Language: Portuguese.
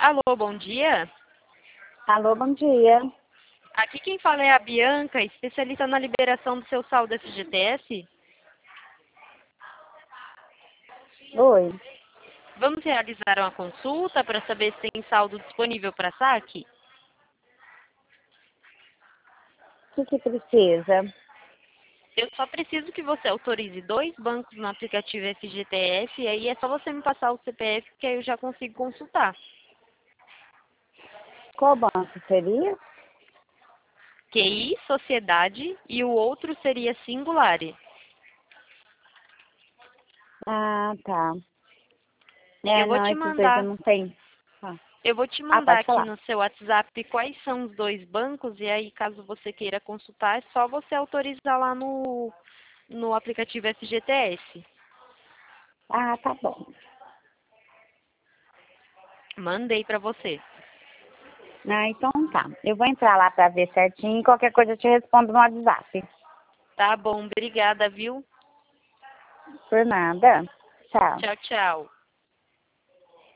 Alô, bom dia. Alô, bom dia. Aqui quem fala é a Bianca, especialista na liberação do seu saldo FGTS. Oi. Vamos realizar uma consulta para saber se tem saldo disponível para saque? O que precisa? Eu só preciso que você autorize 2 bancos no aplicativo FGTS e aí é só você me passar o CPF que aí eu já consigo consultar. Qual banco seria? QI, Sociedade e o outro seria Singulare. Ah, tá. Eu vou Não, te esses dois eu mandar, não tenho. eu vou te mandar Pode aqui falar. no seu WhatsApp quais são os 2 bancos e aí caso você queira consultar é só você autorizar lá no aplicativo FGTS. Ah, tá bom. Mandei para você. Ah, então tá. Eu vou entrar lá pra ver certinho e qualquer coisa eu te respondo no WhatsApp. Tá bom, obrigada, viu? Por nada. Tchau. Tchau, tchau.